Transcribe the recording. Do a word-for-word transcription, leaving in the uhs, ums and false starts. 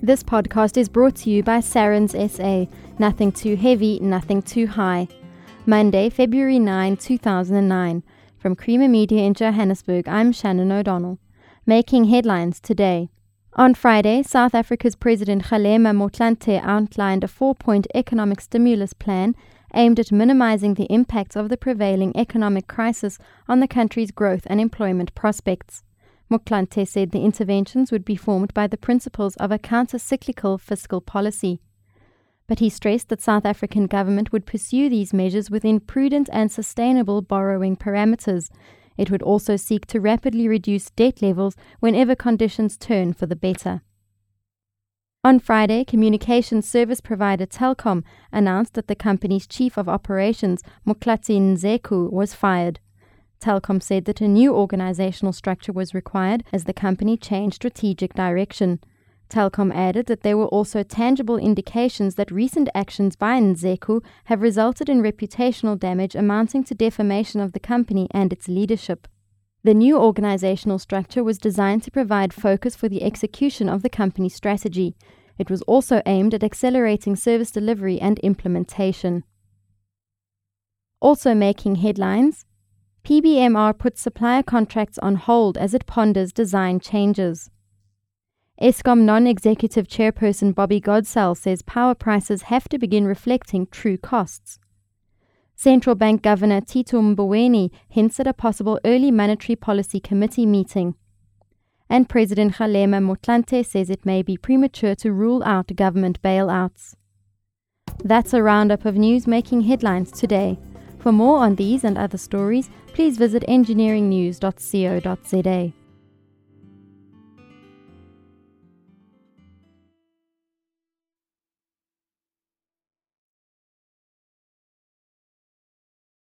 This podcast is brought to you by Sarins S A. Nothing too heavy, nothing too high. Monday, February ninth, two thousand nine. From Creamer Media in Johannesburg, I'm Shannon O'Donnell. Making headlines today. On Friday, South Africa's President Kgalema Motlanthe outlined a four-point economic stimulus plan aimed at minimizing the impacts of the prevailing economic crisis on the country's growth and employment prospects. Motlanthe said the interventions would be formed by the principles of a counter-cyclical fiscal policy. But he stressed that South African government would pursue these measures within prudent and sustainable borrowing parameters. It would also seek to rapidly reduce debt levels whenever conditions turn for the better. On Friday, communications service provider Telkom announced that the company's chief of operations, Moklatsi Nzeku, was fired. Telkom said that a new organizational structure was required as the company changed strategic direction. Telkom added that there were also tangible indications that recent actions by Nzeku have resulted in reputational damage amounting to defamation of the company and its leadership. The new organizational structure was designed to provide focus for the execution of the company's strategy. It was also aimed at accelerating service delivery and implementation. Also making headlines, P B M R puts supplier contracts on hold as it ponders design changes. Eskom non-executive chairperson Bobby Godsell says power prices have to begin reflecting true costs. Central Bank Governor Tito Mboweni hints at a possible early monetary policy committee meeting. And President Kgalema Motlanthe says it may be premature to rule out government bailouts. That's a roundup of news making headlines today. For more on these and other stories, please visit engineering news dot co dot za.